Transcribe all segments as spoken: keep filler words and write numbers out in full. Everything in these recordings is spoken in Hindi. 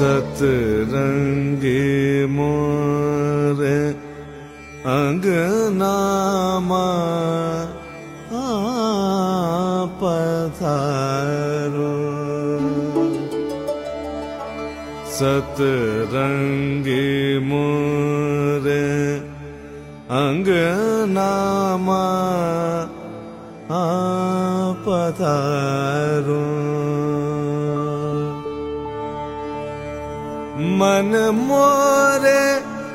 सतरंगी मोरे अंगनामा पधारो। सतरंगी मोरे अंगनामा पधारो। मन मोरे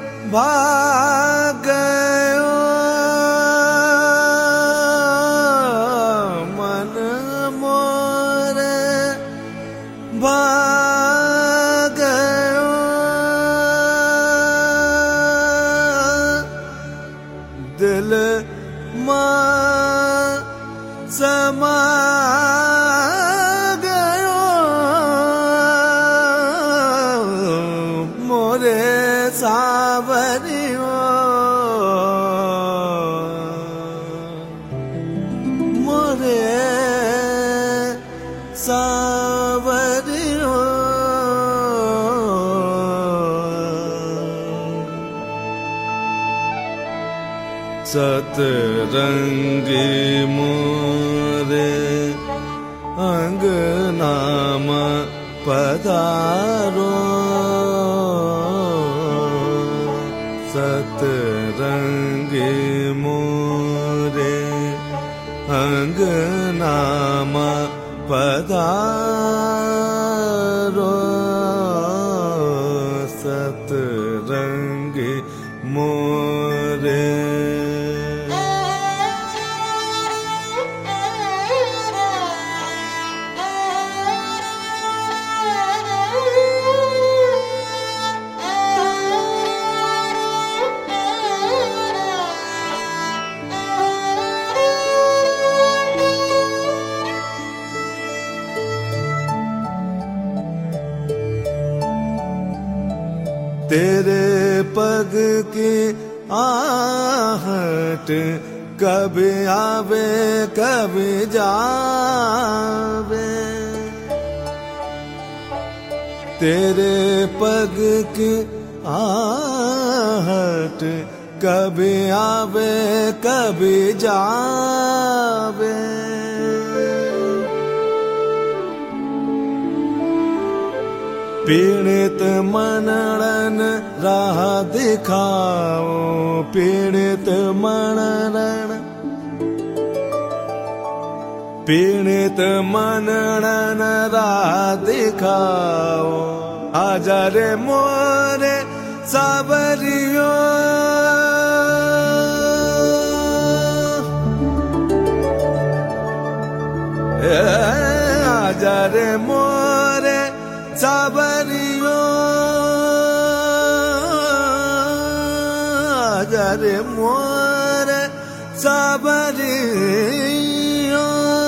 भाग गयो, मन मोरे भाग गयो। दिल मां समा सावरियो, मोरे सावरियो। सतरंगी मोरे अंगनामा पधारो। सतरंगी मोरे अंगनामा पधारो। सतरंगी मोरे तेरे पग की आहट कभी आवे कभी जावे। तेरे पग की आहट कभी आवे कभी जावे। पीड़ित मनन राह दिखाओ, पीड़ित मनन पीड़ित मनन राह दिखाओ। आजा रे मोरे सावरियो, आजा रे मोरे सावरियो, आजा रे मोरे सावरियो।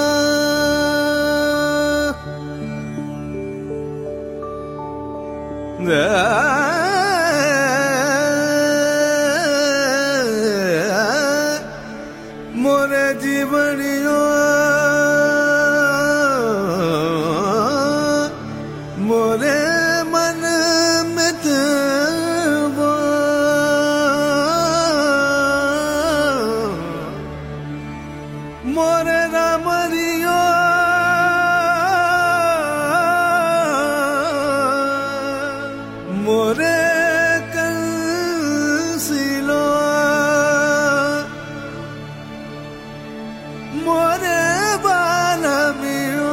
मोरे जीवनियो, मोरे मन मितवो। मोरे रामरियो, मोरे कंसिलो, मोरे बालमियो।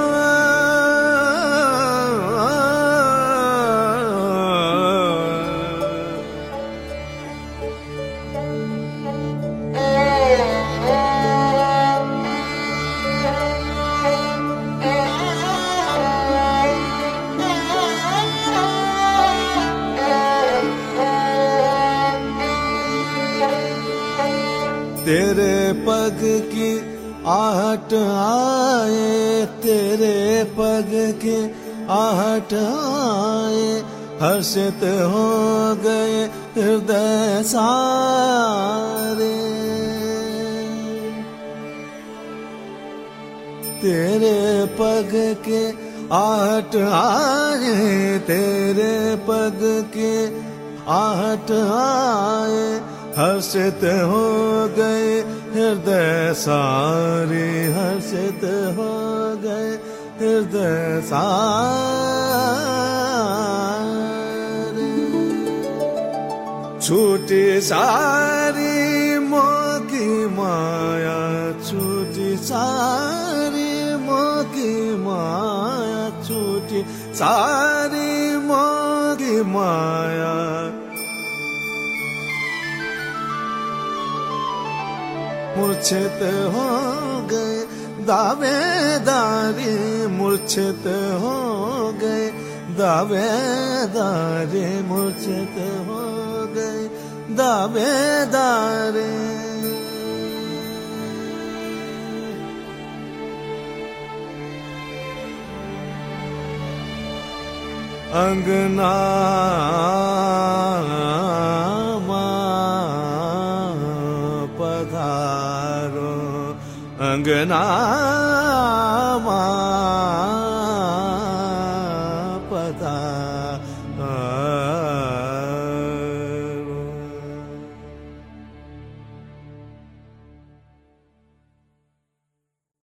तेरे पग की आहट आए, तेरे पग की आहट आए। हर्षित हो गए हृदय सारे। तेरे पग के आहट आए, तेरे पग के आहट आए, हर्षित हो गए हृदय सारे, हर्षित हो गए हृदय सारे। छूटी सारी मोह की माया, छूटी सारी मोह की माया, छूटी सारी मोह की माया। मूर्छित हो गए दावेदारी, मूर्छित हो गए दावेदारी, मूर्छित हो गए दावेदारी। अंगना पधारो, अंगना